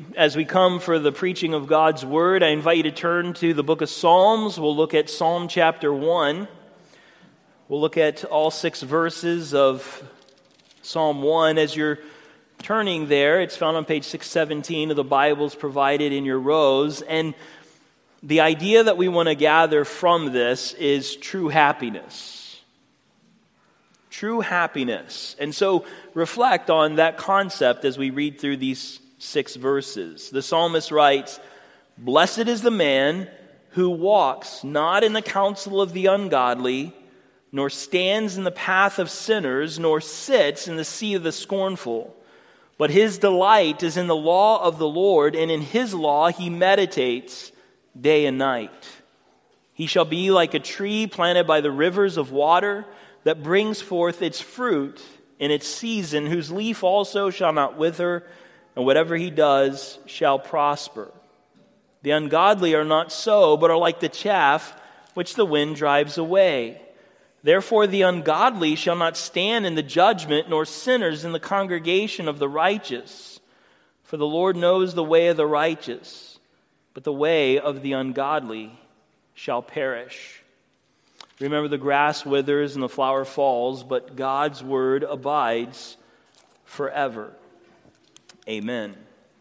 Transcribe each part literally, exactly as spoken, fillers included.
as we come for the preaching of God's Word, I invite you to turn to the book of Psalms. We'll look at Psalm chapter one. We'll look at all six verses of Psalm one. As you're turning there, it's found on page six seventeen of the Bibles provided in your rows. And the idea that we want to gather from this is true happiness. True happiness. And so reflect on that concept as we read through these six verses. The psalmist writes, "Blessed is the man who walks not in the counsel of the ungodly, nor stands in the path of sinners, nor sits in the seat of the scornful. But his delight is in the law of the Lord, and in his law he meditates day and night. He shall be like a tree planted by the rivers of water, that brings forth its fruit in its season, whose leaf also shall not wither, and whatever he does shall prosper. The ungodly are not so, but are like the chaff which the wind drives away. Therefore the ungodly shall not stand in the judgment, nor sinners in the congregation of the righteous. For the Lord knows the way of the righteous, but the way of the ungodly shall perish. Remember, the grass withers and the flower falls, but God's word abides forever." Amen.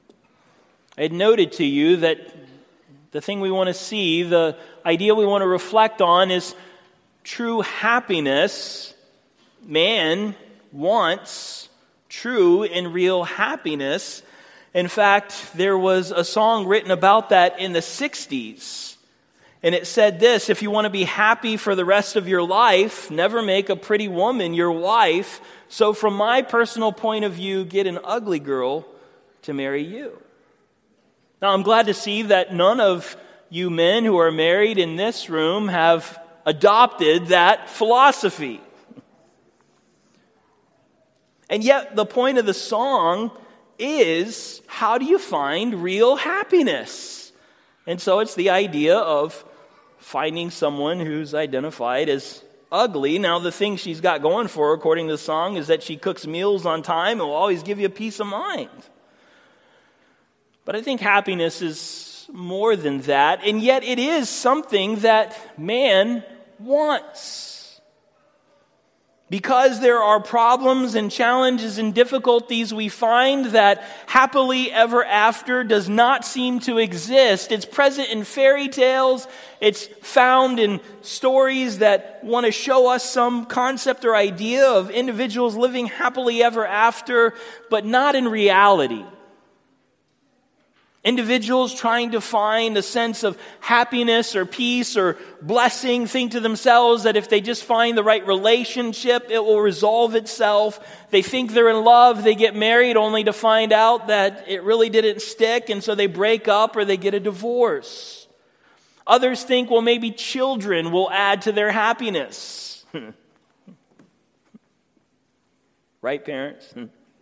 I had noted to you that the thing we want to see, the idea we want to reflect on is true happiness. Man wants true and real happiness. In fact, there was a song written about that in the sixties. And it said this: if you want to be happy for the rest of your life, never make a pretty woman your wife. So from my personal point of view, get an ugly girl to marry you. Now, I'm glad to see that none of you men who are married in this room have adopted that philosophy. And yet, the point of the song is, how do you find real happiness? And so it's the idea of finding someone who's identified as ugly. Now, the thing she's got going for her, according to the song, is that she cooks meals on time and will always give you peace of mind. But I think happiness is more than that, and yet it is something that man wants. Because there are problems and challenges and difficulties, we find that happily ever after does not seem to exist. It's present in fairy tales. It's found in stories that want to show us some concept or idea of individuals living happily ever after, but not in reality. Individuals trying to find a sense of happiness or peace or blessing think to themselves that if they just find the right relationship, it will resolve itself. They think they're in love, they get married only to find out that it really didn't stick, and so they break up or they get a divorce. Others think, well, maybe children will add to their happiness. Right, parents?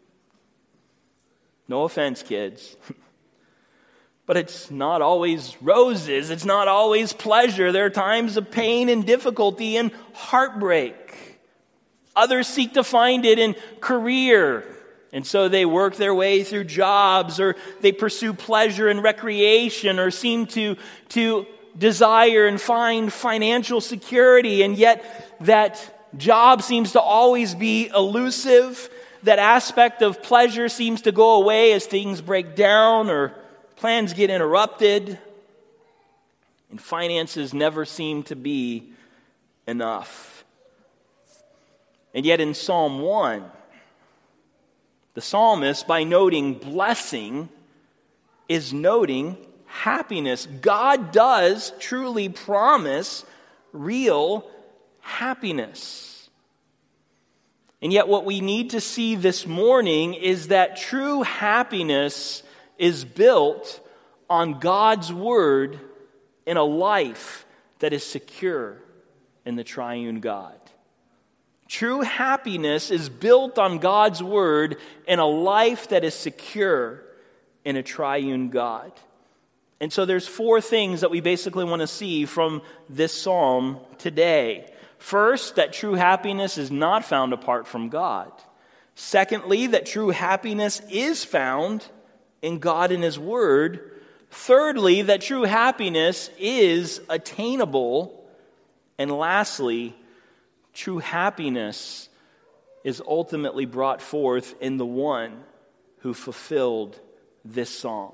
No offense, kids. But it's not always roses. It's not always pleasure. There are times of pain and difficulty and heartbreak. Others seek to find it in career. And so they work their way through jobs, or they pursue pleasure and recreation, or seem to, to desire and find financial security. And yet that job seems to always be elusive. That aspect of pleasure seems to go away as things break down or plans get interrupted, and finances never seem to be enough. And yet in Psalm one, the psalmist, by noting blessing, is noting happiness. God does truly promise real happiness. And yet what we need to see this morning is that true happiness is built on God's word in a life that is secure in the triune God. True happiness is built on God's word in a life that is secure in a triune God. And so there's four things that we basically want to see from this psalm today. First, that true happiness is not found apart from God. Secondly, that true happiness is found in God and His Word. Thirdly, that true happiness is attainable. And lastly, true happiness is ultimately brought forth in the one who fulfilled this psalm.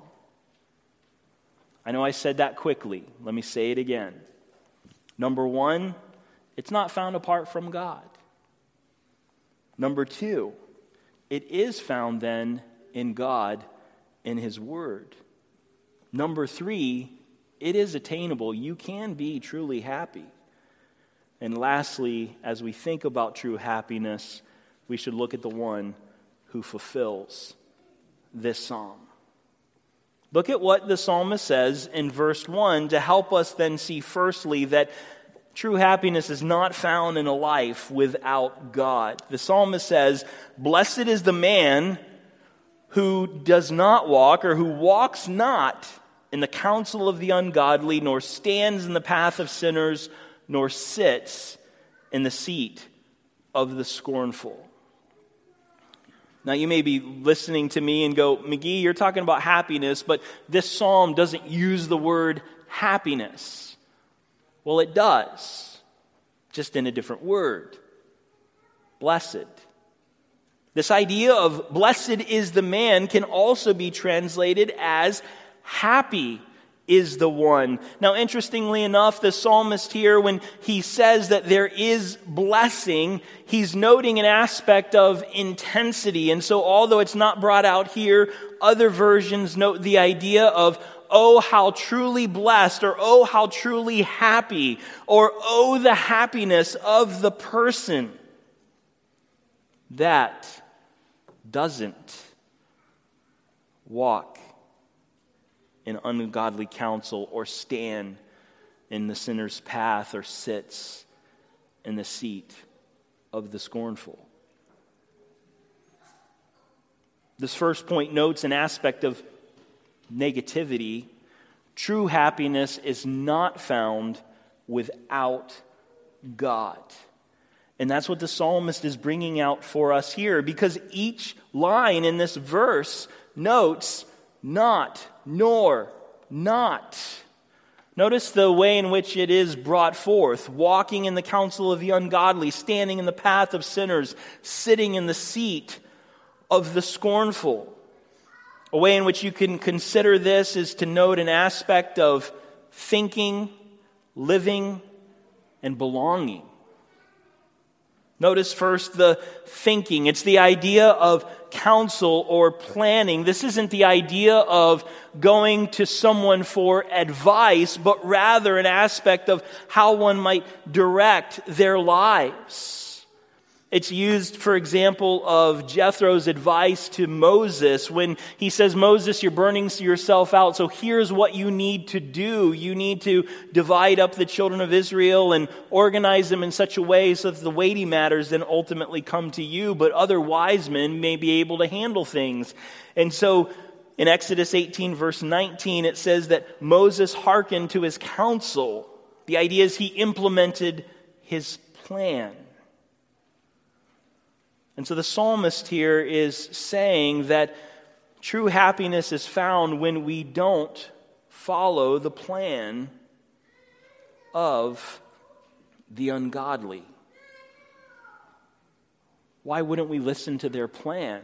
I know I said that quickly. Let me say it again. Number one, it's not found apart from God. Number two, it is found then in God in His Word. Number three, it is attainable. You can be truly happy. And lastly, as we think about true happiness, we should look at the one who fulfills this psalm. Look at what the psalmist says in verse one to help us then see firstly that true happiness is not found in a life without God. The psalmist says, "Blessed is the man who does not walk or who walks not in the counsel of the ungodly, nor stands in the path of sinners, nor sits in the seat of the scornful." Now you may be listening to me and go, "McGee, you're talking about happiness, but this psalm doesn't use the word happiness." Well, it does, just in a different word. Blessed. This idea of blessed is the man can also be translated as happy is the one. Now, interestingly enough, the psalmist here, when he says that there is blessing, he's noting an aspect of intensity. And so, although it's not brought out here, other versions note the idea of, "Oh, how truly blessed," or "Oh, how truly happy," or "Oh, the happiness of the person that doesn't walk in ungodly counsel, or stand in the sinner's path, or sits in the seat of the scornful." This first point notes an aspect of negativity. True happiness is not found without God. And that's what the psalmist is bringing out for us here, because each line in this verse notes not, nor, not. Notice the way in which it is brought forth: walking in the counsel of the ungodly, standing in the path of sinners, sitting in the seat of the scornful. A way in which you can consider this is to note an aspect of thinking, living, and belonging. Notice first the thinking. It's the idea of counsel or planning. This isn't the idea of going to someone for advice, but rather an aspect of how one might direct their lives. It's used, for example, of Jethro's advice to Moses when he says, "Moses, you're burning yourself out, so here's what you need to do. You need to divide up the children of Israel and organize them in such a way so that the weighty matters then ultimately come to you, but other wise men may be able to handle things." And so in Exodus eighteen, verse nineteen, it says that Moses hearkened to his counsel. The idea is he implemented his plan. And so the psalmist here is saying that true happiness is found when we don't follow the plan of the ungodly. Why wouldn't we listen to their plan?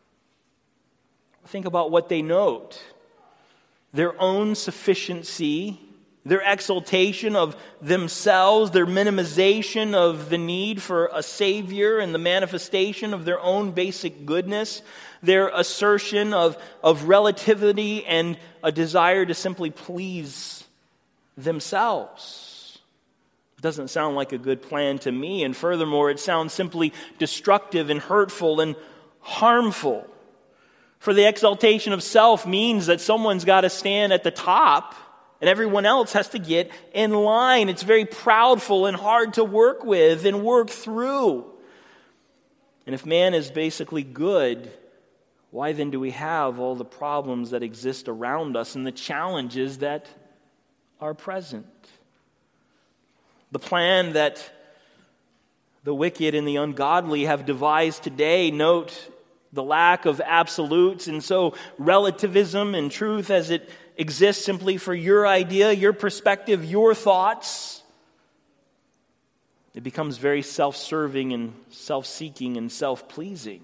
Think about what they note. Their own sufficiency, their exaltation of themselves, their minimization of the need for a Savior and the manifestation of their own basic goodness, their assertion of, of relativity and a desire to simply please themselves. It doesn't sound like a good plan to me, and furthermore, it sounds simply destructive and hurtful and harmful. For the exaltation of self means that someone's got to stand at the top and everyone else has to get in line. It's very proudful and hard to work with and work through. And if man is basically good, why then do we have all the problems that exist around us and the challenges that are present? The plan that the wicked and the ungodly have devised today, note, the lack of absolutes, and so relativism and truth as it exists simply for your idea, your perspective, your thoughts, it becomes very self-serving and self-seeking and self-pleasing.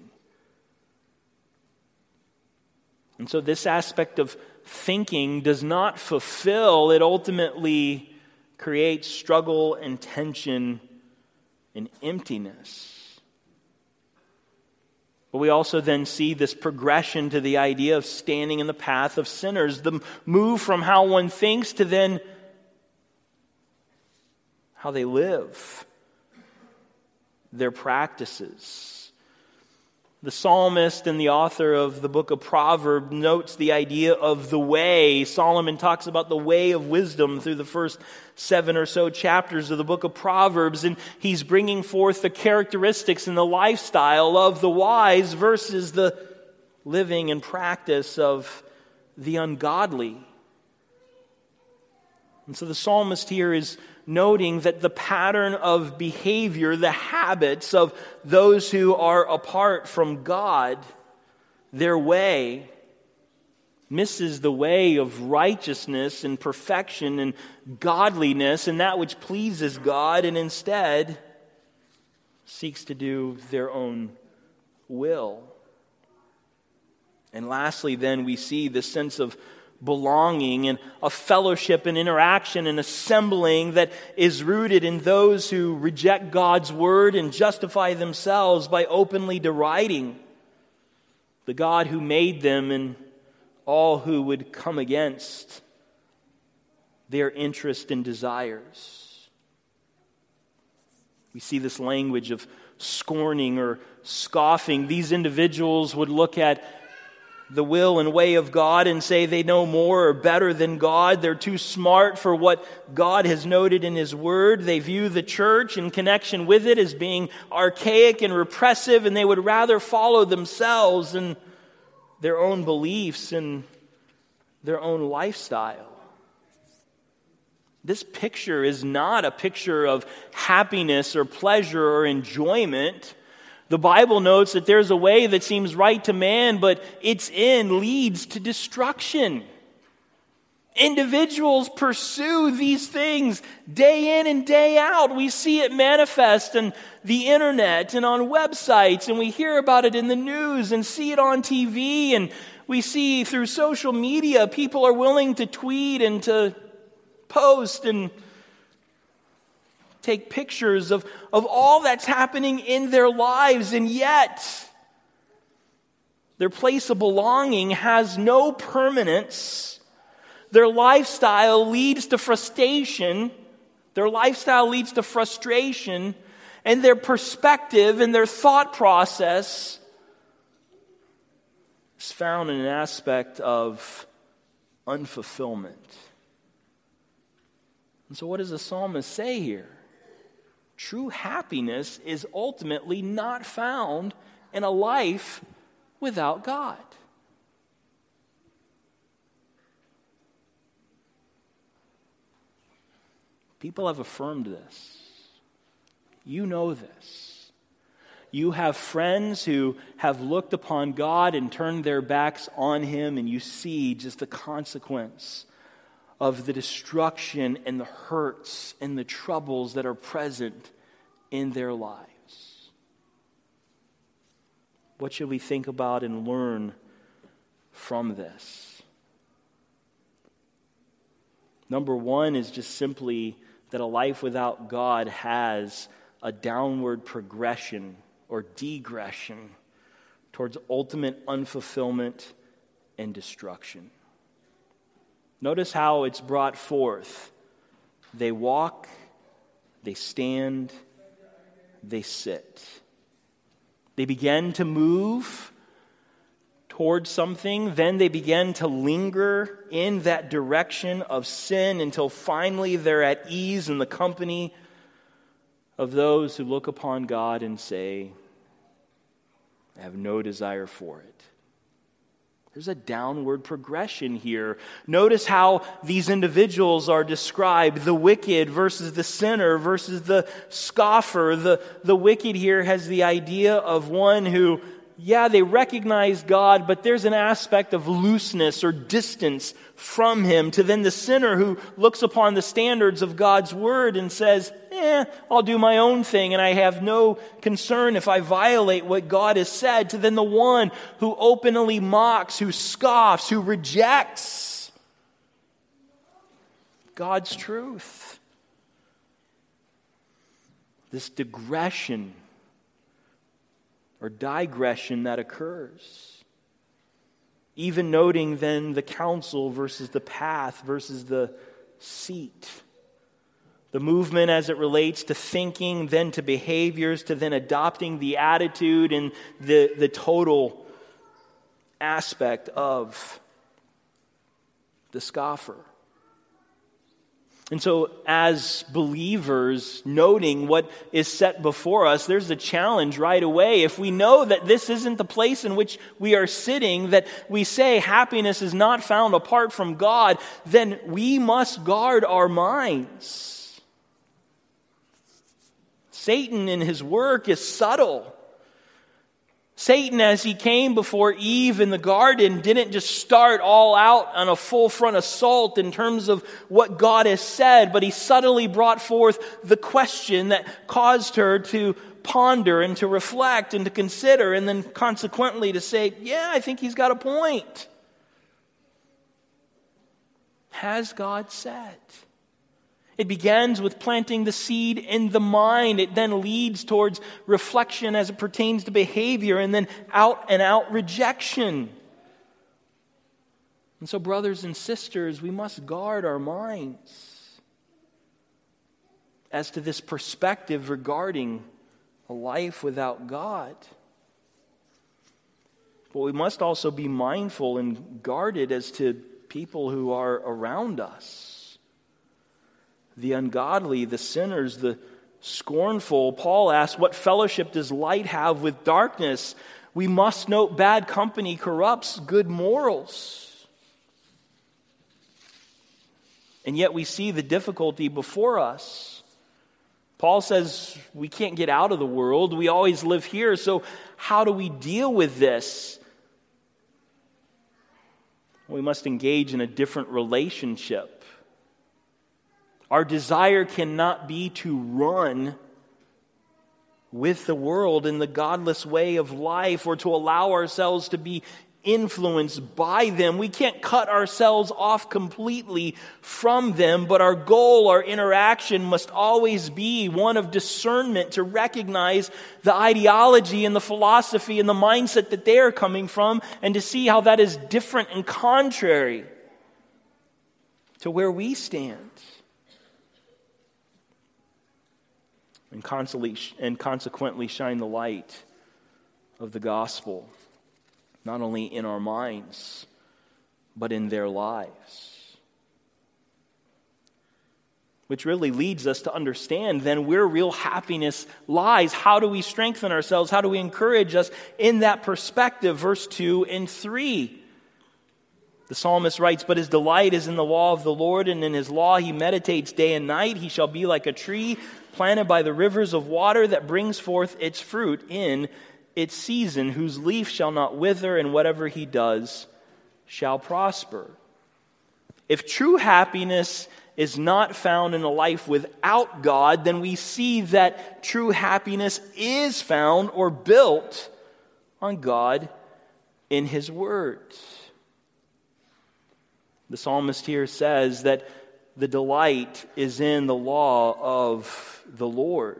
And so this aspect of thinking does not fulfill, it ultimately creates struggle and tension and emptiness. But we also then see this progression to the idea of standing in the path of sinners, the move from how one thinks to then how they live, their practices. The psalmist and the author of the book of Proverbs notes the idea of the way. Solomon talks about the way of wisdom through the first seven or so chapters of the book of Proverbs, and he's bringing forth the characteristics and the lifestyle of the wise versus the living and practice of the ungodly. And so the psalmist here is noting that the pattern of behavior, the habits of those who are apart from God, their way misses the way of righteousness and perfection and godliness and that which pleases God, and instead seeks to do their own will. And lastly, then, we see this sense of belonging and a fellowship and interaction and assembling that is rooted in those who reject God's word and justify themselves by openly deriding the God who made them and all who would come against their interest and desires. We see this language of scorning or scoffing. These individuals would look at the will and way of God and say they know more or better than God. They're too smart for what God has noted in His Word. They view the church in connection with it as being archaic and repressive, and they would rather follow themselves and their own beliefs and their own lifestyle. This picture is not a picture of happiness or pleasure or enjoyment. The Bible notes that there's a way that seems right to man, but its end leads to destruction. Individuals pursue these things day in and day out. We see it manifest on the internet and on websites, and we hear about it in the news and see it on T V, and we see through social media people are willing to tweet and to post and take pictures of, of all that's happening in their lives, and yet their place of belonging has no permanence. Their lifestyle leads to frustration. Their lifestyle leads to frustration, and their perspective and their thought process is found in an aspect of unfulfillment. And so what does the psalmist say here? True happiness is ultimately not found in a life without God. People have affirmed this. You know this. You have friends who have looked upon God and turned their backs on Him, and you see just the consequence of the destruction and the hurts and the troubles that are present in their lives. What should we think about and learn from this? Number one is just simply that a life without God has a downward progression or degression towards ultimate unfulfillment and destruction. Notice how it's brought forth. They walk, they stand, they sit. They begin to move towards something, then they begin to linger in that direction of sin until finally they're at ease in the company of those who look upon God and say, I have no desire for it. There's a downward progression here. Notice how these individuals are described. The wicked versus the sinner versus the scoffer. The, the wicked here has the idea of one who yeah, they recognize God, but there's an aspect of looseness or distance from Him, to then the sinner who looks upon the standards of God's Word and says, eh, I'll do my own thing and I have no concern if I violate what God has said, to then the one who openly mocks, who scoffs, who rejects God's truth. This digression or digression that occurs. Even noting then the counsel versus the path versus the seat. The movement as it relates to thinking, then to behaviors, to then adopting the attitude and the, the total aspect of the scoffer. And so as believers, noting what is set before us, there's a challenge right away. If we know that this isn't the place in which we are sitting, that we say happiness is not found apart from God, then we must guard our minds. Satan in his work is subtle. Satan, as he came before Eve in the garden, didn't just start all out on a full front assault in terms of what God has said, but he subtly brought forth the question that caused her to ponder and to reflect and to consider, and then consequently to say, yeah, I think he's got a point. Has God said? It begins with planting the seed in the mind. It then leads towards reflection as it pertains to behavior, and then out and out rejection. And so, brothers and sisters, we must guard our minds as to this perspective regarding a life without God. But we must also be mindful and guarded as to people who are around us. The ungodly, the sinners, the scornful. Paul asks, what fellowship does light have with darkness? We must note bad company corrupts good morals. And yet we see the difficulty before us. Paul says we can't get out of the world. We always live here. So how do we deal with this? We must engage in a different relationship. Our desire cannot be to run with the world in the godless way of life, or to allow ourselves to be influenced by them. We can't cut ourselves off completely from them, but our goal, our interaction must always be one of discernment, to recognize the ideology and the philosophy and the mindset that they are coming from, and to see how that is different and contrary to where we stand. And consequently shine the light of the gospel, not only in our minds, but in their lives. Which really leads us to understand then where real happiness lies. How do we strengthen ourselves? How do we encourage us in that perspective? Verse two and three. The psalmist writes, but his delight is in the law of the Lord, and in his law he meditates day and night. He shall be like a tree planted by the rivers of water that brings forth its fruit in its season, whose leaf shall not wither, and whatever he does shall prosper. If true happiness is not found in a life without God, then we see that true happiness is found or built on God in His Word. The psalmist here says that the delight is in the law of the Lord.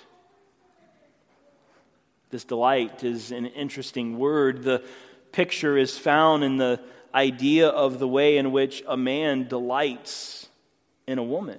This delight is an interesting word. The picture is found in the idea of the way in which a man delights in a woman.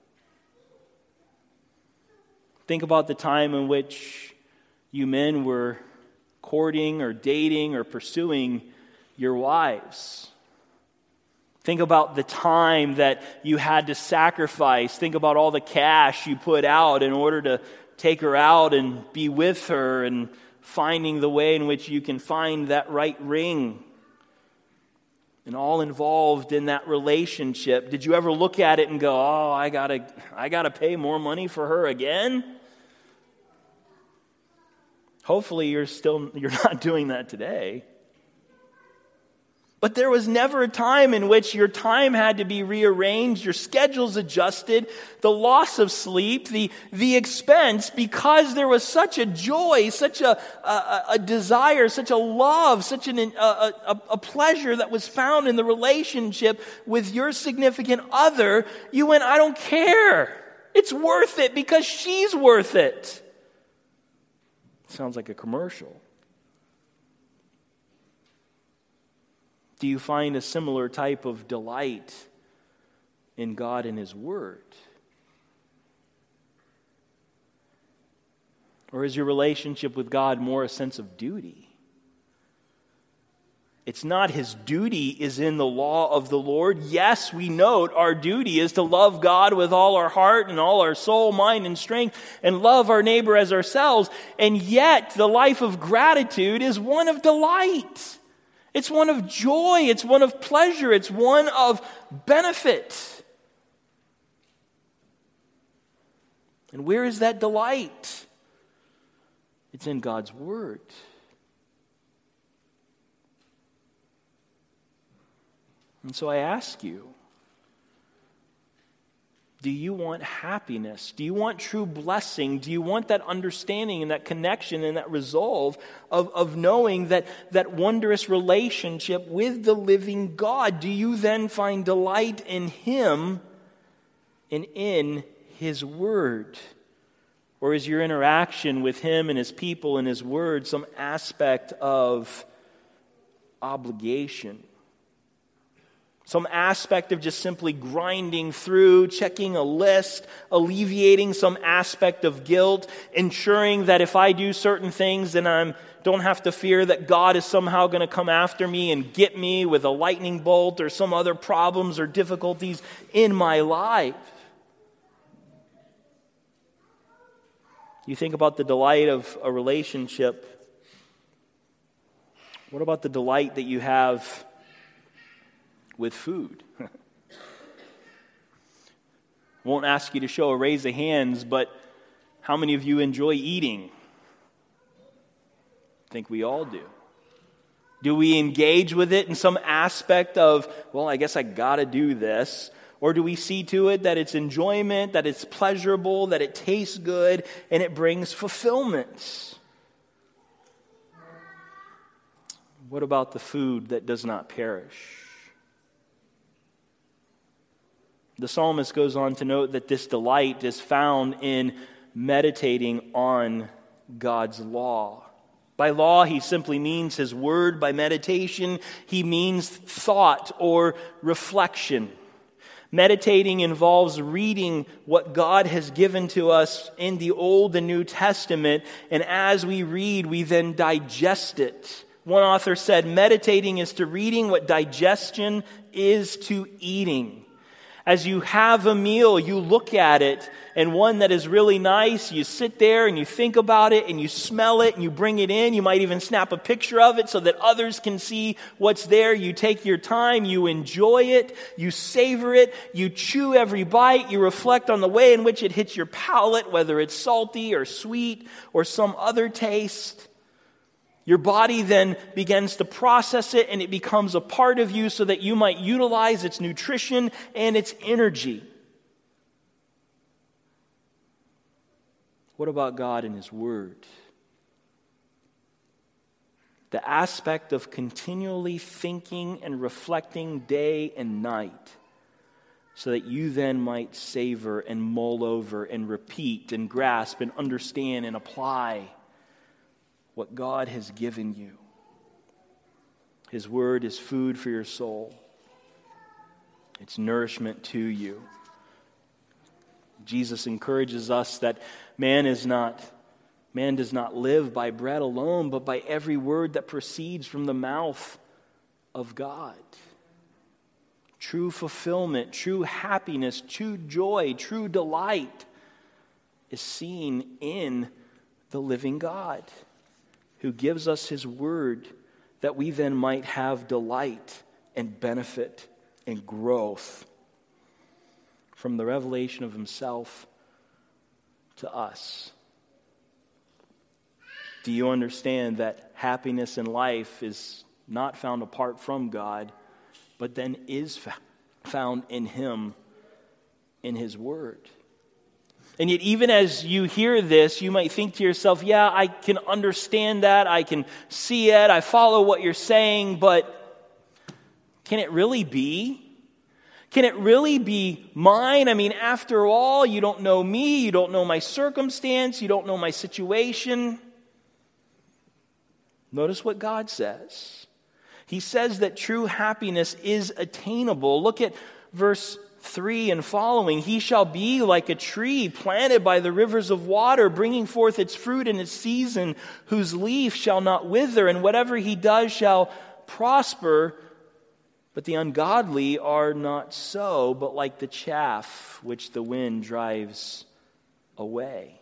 Think about the time in which you men were courting or dating or pursuing your wives. Think about the time that you had to sacrifice. Think about all the cash you put out in order to take her out and be with her, and finding the way in which you can find that right ring. And all involved in that relationship. Did you ever look at it and go, oh, I gotta, I gotta pay more money for her again? Hopefully you're still you're not doing that today. But there was never a time in which your time had to be rearranged, your schedules adjusted, the loss of sleep, the, the expense, because there was such a joy, such a, a, a desire, such a love, such an, a, a, a pleasure that was found in the relationship with your significant other. You went, I don't care. It's worth it because she's worth it. Sounds like a commercial. Do you find a similar type of delight in God and His Word? Or is your relationship with God more a sense of duty? It's not His duty is in the law of the Lord. Yes, we note our duty is to love God with all our heart and all our soul, mind, and strength, and love our neighbor as ourselves. And yet, the life of gratitude is one of delight. It's one of joy. It's one of pleasure. It's one of benefit. And where is that delight? It's in God's Word. And so I ask you, do you want happiness? Do you want true blessing? Do you want that understanding and that connection and that resolve of, of knowing that, that wondrous relationship with the living God? Do you then find delight in Him and in His Word? Or is your interaction with Him and His people and His Word some aspect of obligation? Some aspect of just simply grinding through, checking a list, alleviating some aspect of guilt, ensuring that if I do certain things, then I don't have to fear that God is somehow going to come after me and get me with a lightning bolt or some other problems or difficulties in my life. You think about the delight of a relationship. What about the delight that you have with food? Won't ask you to show a raise of hands, but how many of you enjoy eating? I think we all do. Do we engage with it in some aspect of, well, I guess I gotta do this? Or do we see to it that it's enjoyment, that it's pleasurable, that it tastes good, and it brings fulfillment? What about the food that does not perish? The psalmist goes on to note that this delight is found in meditating on God's law. By law, he simply means His Word. By meditation, he means thought or reflection. Meditating involves reading what God has given to us in the Old and New Testament, and as we read, we then digest it. One author said, meditating is to reading what digestion is to eating. As you have a meal, you look at it, and one that is really nice, you sit there and you think about it and you smell it and you bring it in. You might even snap a picture of it so that others can see what's there. You take your time, you enjoy it, you savor it, you chew every bite, you reflect on the way in which it hits your palate, whether it's salty or sweet or some other taste. Your body then begins to process it and it becomes a part of you so that you might utilize its nutrition and its energy. What about God and His Word? The aspect of continually thinking and reflecting day and night so that you then might savor and mull over and repeat and grasp and understand and apply what God has given you. His Word is food for your soul. It's nourishment to you. Jesus encourages us that man is not, man does not live by bread alone, but by every word that proceeds from the mouth of God. True fulfillment, true happiness, true joy, true delight is seen in the living God, who gives us His Word that we then might have delight and benefit and growth from the revelation of Himself to us. Do you understand that happiness in life is not found apart from God, but then is found in Him, in His Word? And yet, even as you hear this, you might think to yourself, yeah, I can understand that, I can see it, I follow what you're saying, but can it really be? Can it really be mine? I mean, after all, you don't know me, you don't know my circumstance, you don't know my situation. Notice what God says. He says that true happiness is attainable. Look at verse three and following. He shall be like a tree planted by the rivers of water, bringing forth its fruit in its season, whose leaf shall not wither, and whatever he does shall prosper. But the ungodly are not so, but like the chaff which the wind drives away.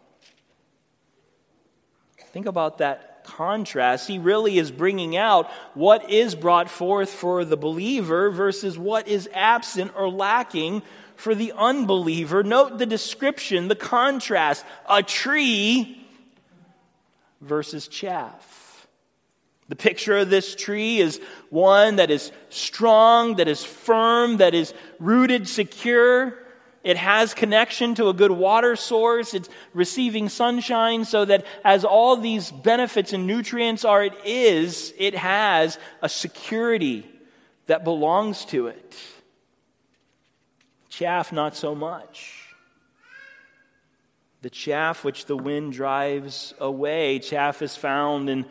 Think about that contrast. He really is bringing out what is brought forth for the believer versus what is absent or lacking for the unbeliever. Note the description, the contrast. A tree versus chaff. The picture of this tree is one that is strong, that is firm, that is rooted secure. It has connection to a good water source. It's receiving sunshine so that as all these benefits and nutrients are, it is, it has a security that belongs to it. Chaff, not so much. The chaff which the wind drives away. Chaff is found in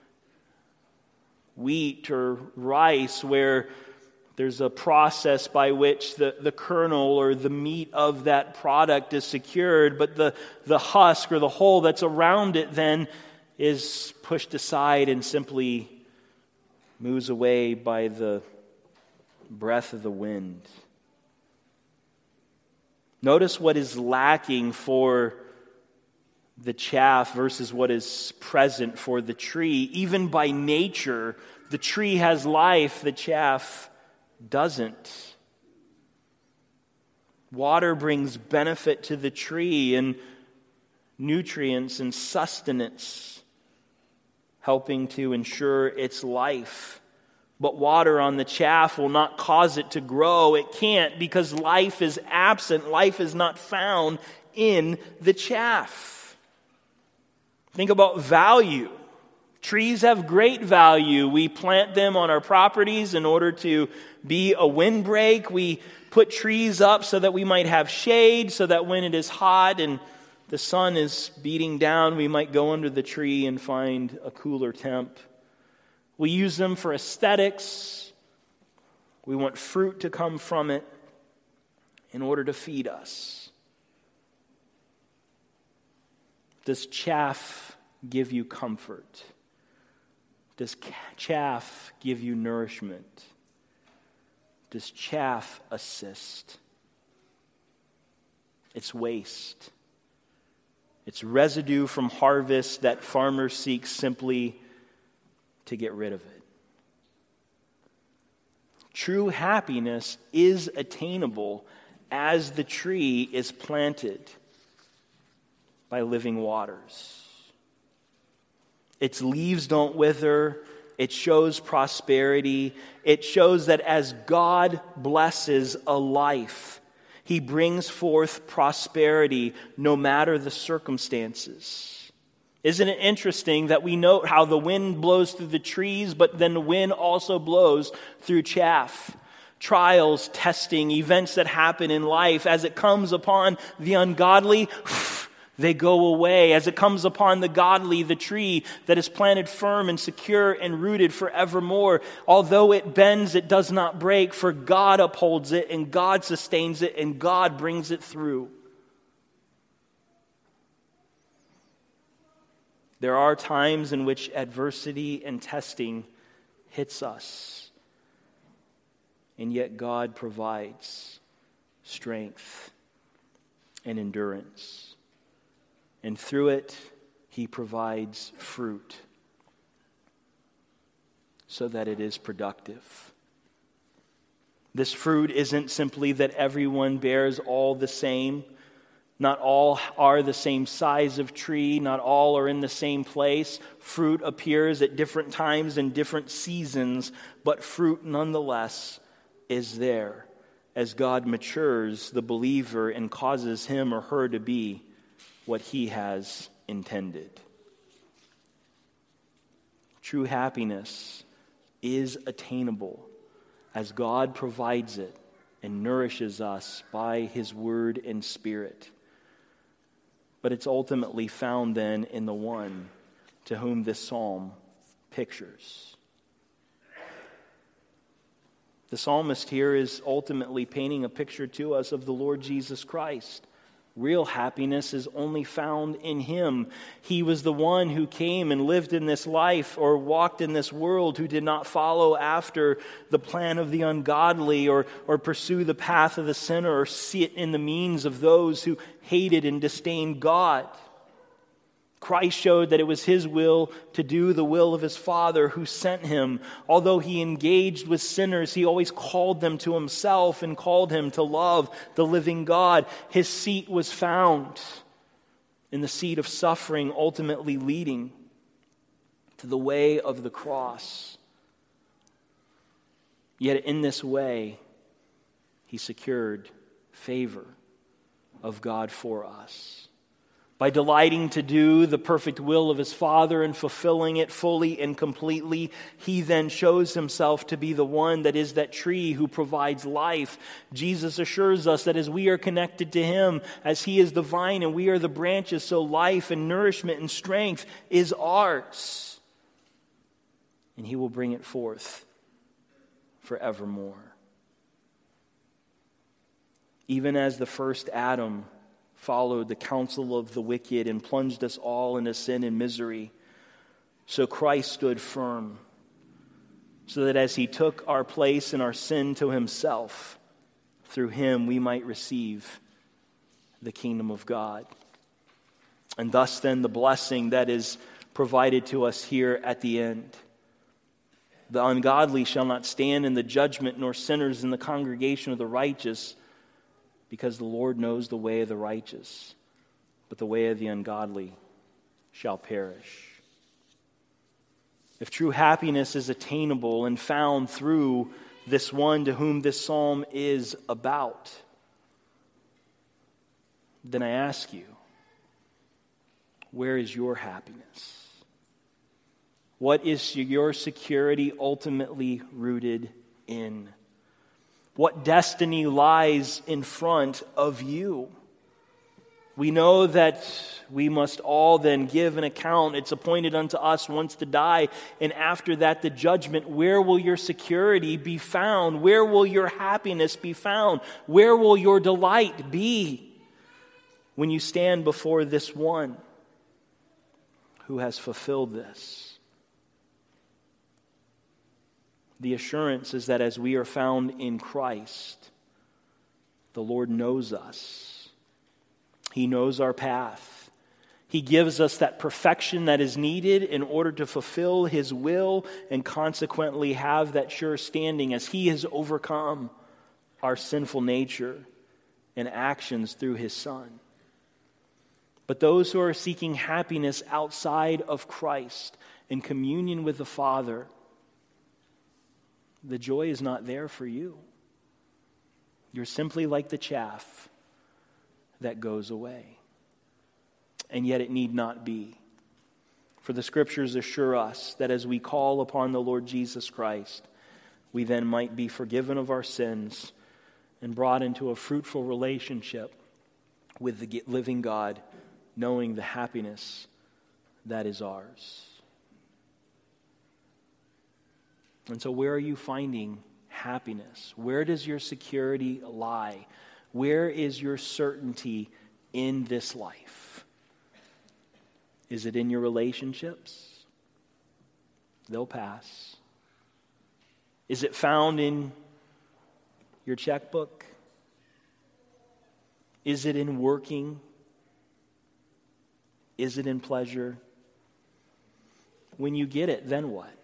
wheat or rice, where there's a process by which the, the kernel or the meat of that product is secured, but the, the husk or the hull that's around it then is pushed aside and simply moves away by the breath of the wind. Notice what is lacking for the chaff versus what is present for the tree. Even by nature, the tree has life, the chaff doesn't. Water brings benefit to the tree and nutrients and sustenance, helping to ensure its life. But water on the chaff will not cause it to grow. It can't, because life is absent. Life is not found in the chaff. Think about value. Trees have great value. We plant them on our properties in order to be a windbreak. We put trees up so that we might have shade, so that when it is hot and the sun is beating down, we might go under the tree and find a cooler temp. We use them for aesthetics. We want fruit to come from it in order to feed us. Does chaff give you comfort? Does chaff give you nourishment? Does chaff assist? It's waste. It's residue from harvest that farmers seek simply to get rid of it. True happiness is attainable as the tree is planted by living waters. Its leaves don't wither. It shows prosperity. It shows that as God blesses a life, He brings forth prosperity no matter the circumstances. Isn't it interesting that we note how the wind blows through the trees, but then the wind also blows through chaff? Trials, testing, events that happen in life, as it comes upon the ungodly, they go away. As it comes upon the godly, the tree that is planted firm and secure and rooted forevermore, although it bends, it does not break, for God upholds it and God sustains it and God brings it through. There are times in which adversity and testing hits us, and yet God provides strength and endurance. And through it, He provides fruit so that it is productive. This fruit isn't simply that everyone bears all the same. Not all are the same size of tree. Not all are in the same place. Fruit appears at different times and different seasons, but fruit nonetheless is there as God matures the believer and causes him or her to be what he has intended. True happiness is attainable as God provides it and nourishes us by his word and spirit. But it's ultimately found then in the one to whom this psalm pictures. The psalmist here is ultimately painting a picture to us of the Lord Jesus Christ. Real happiness is only found in him. He was the one who came and lived in this life or walked in this world, who did not follow after the plan of the ungodly or, or pursue the path of the sinner or sit in the means of those who hated and disdained God. Christ showed that it was his will to do the will of his Father who sent him. Although he engaged with sinners, he always called them to himself and called him to love the living God. His seat was found in the seat of suffering, ultimately leading to the way of the cross. Yet in this way, he secured favor of God for us. By delighting to do the perfect will of his Father and fulfilling it fully and completely, he then shows himself to be the one that is that tree who provides life. Jesus assures us that as we are connected to him, as he is the vine and we are the branches, so life and nourishment and strength is ours. And he will bring it forth forevermore. Even as the first Adam followed the counsel of the wicked and plunged us all into sin and misery, so Christ stood firm, so that as he took our place and our sin to himself, through him we might receive the kingdom of God. And thus then the blessing that is provided to us here at the end. The ungodly shall not stand in the judgment, nor sinners in the congregation of the righteous, because the Lord knows the way of the righteous, but the way of the ungodly shall perish. If true happiness is attainable and found through this one to whom this psalm is about, then I ask you, where is your happiness? What is your security ultimately rooted in? What destiny lies in front of you? We know that we must all then give an account. It's appointed unto us once to die, and after that the judgment. Where will your security be found? Where will your happiness be found? Where will your delight be when you stand before this one who has fulfilled this? The assurance is that as we are found in Christ, the Lord knows us. He knows our path. He gives us that perfection that is needed in order to fulfill his will and consequently have that sure standing as he has overcome our sinful nature and actions through his Son. But those who are seeking happiness outside of Christ in communion with the Father, the joy is not there for you. You're simply like the chaff that goes away. And yet it need not be. For the Scriptures assure us that as we call upon the Lord Jesus Christ, we then might be forgiven of our sins and brought into a fruitful relationship with the living God, knowing the happiness that is ours. And so where are you finding happiness? Where does your security lie? Where is your certainty in this life? Is it in your relationships? They'll pass. Is it found in your checkbook? Is it in working? Is it in pleasure? When you get it, then what?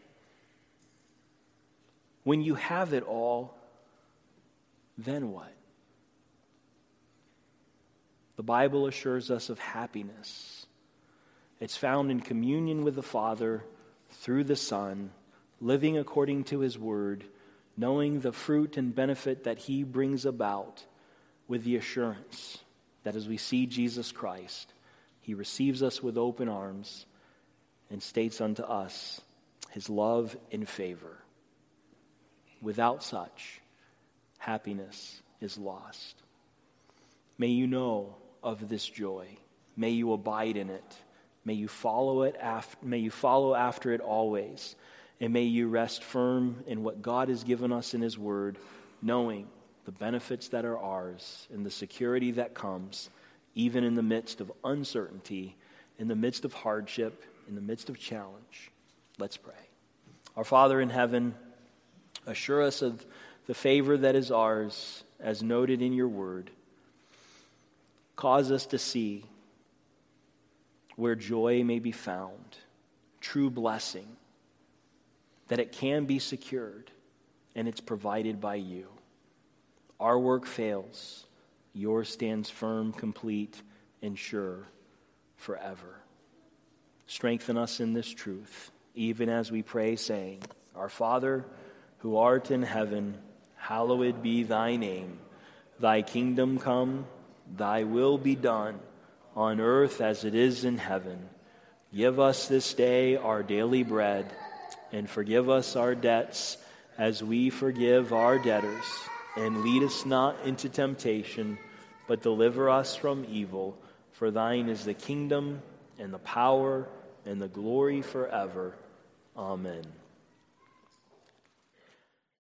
When you have it all, then what? The The Bible assures us of happiness. It's found in communion with the Father through the Son, living according to his word, knowing the fruit and benefit that he brings about, with the assurance that as we see Jesus Christ, he receives us with open arms and states unto us his love and favor. Without such, happiness is lost. May you know of this joy. May you abide in it. May you follow it after, may you follow after it always. And may you rest firm in what God has given us in his word, knowing the benefits that are ours and the security that comes even in the midst of uncertainty, in the midst of hardship, in the midst of challenge. Let's pray. Our Father in heaven, assure us of the favor that is ours, as noted in your word. Cause us to see where joy may be found, true blessing, that it can be secured, and it's provided by you. Our work fails. Yours stands firm, complete, and sure forever. Strengthen us in this truth, even as we pray, saying, Our Father, who art in heaven, hallowed be thy name. Thy kingdom come, thy will be done, on earth as it is in heaven. Give us this day our daily bread, and forgive us our debts as we forgive our debtors. And lead us not into temptation, but deliver us from evil. For thine is the kingdom, and the power, and the glory forever. Amen.